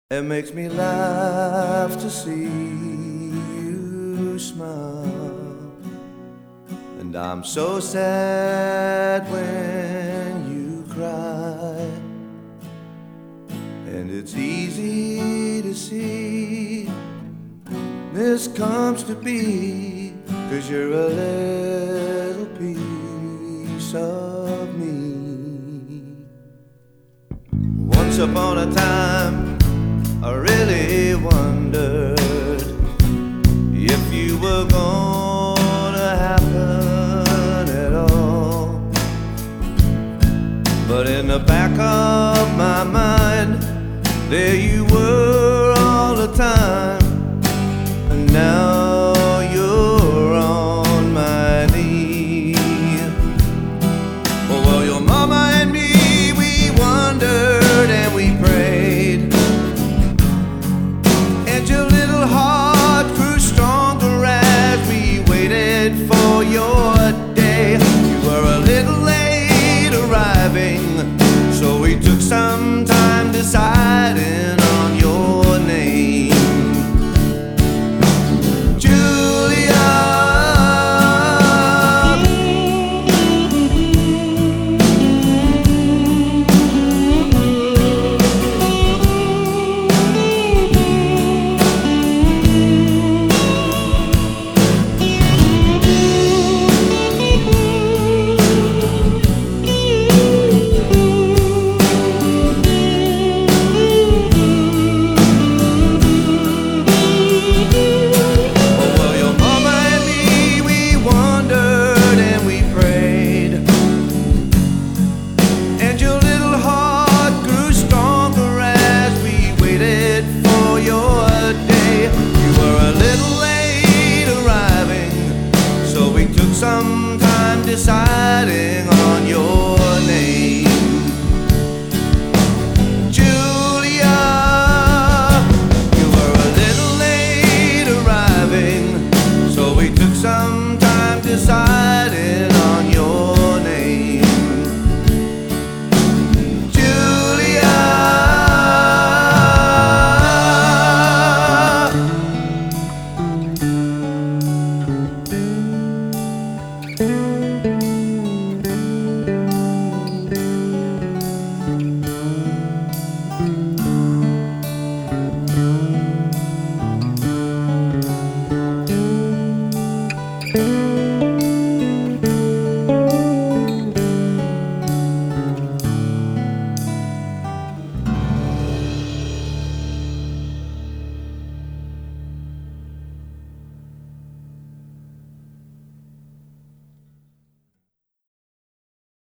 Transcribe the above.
It makes me laugh to see you smile, and I'm so sad when you cry. And it's easy to see this comes to be, 'cause you're a little piece of me. Once upon a time I really wondered if you were gonna happen at all. But in the back of my mind, there you were all the time. And now